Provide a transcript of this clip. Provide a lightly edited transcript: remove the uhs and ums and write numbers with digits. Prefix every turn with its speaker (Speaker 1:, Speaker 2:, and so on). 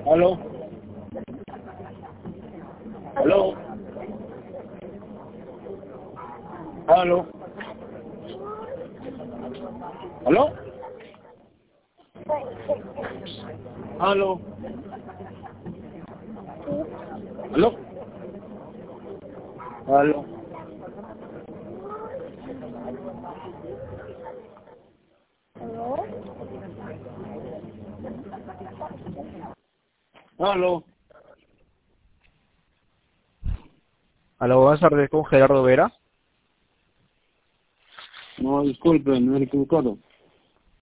Speaker 1: Aló. Aló. Aló. Aló. Aló. Aló. Aló. Aló.
Speaker 2: Aló, buenas tardes con Gerardo Vera.
Speaker 1: No, disculpe, me he equivocado.